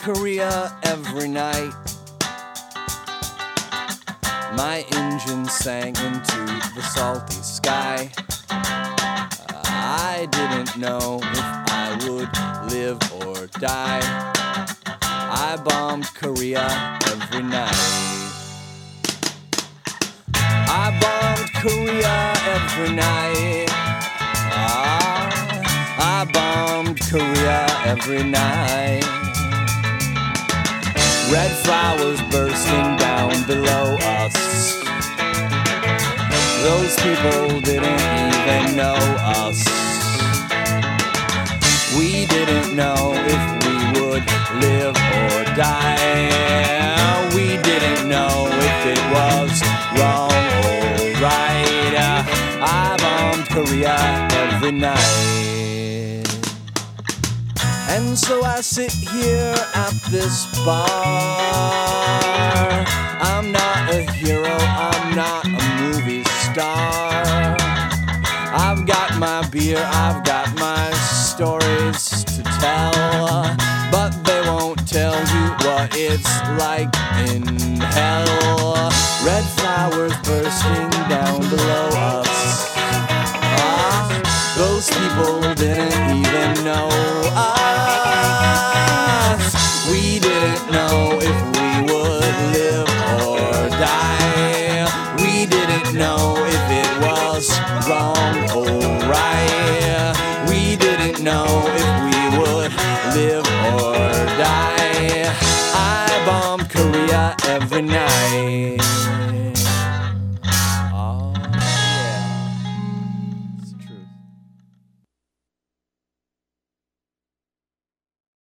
Korea every night. My engine sang into the salty sky. I didn't know if I would live or die. I bombed Korea every night. I bombed Korea every night. I bombed Korea every night. Red flowers bursting down below us. Those people didn't even know us. We didn't know if we would live or die. We didn't know if it was wrong or right. I bombed Korea every night. And so I sit here at this bar. I'm not a hero, I'm not a movie star. I've got my beer, I've got my stories to tell, but they won't tell you what it's like in hell. Red flowers bursting down below us. Those people didn't even know us. We didn't know if we would live or die. We didn't know if it was wrong or right. We didn't know if we would live or die. I bombed Korea every night.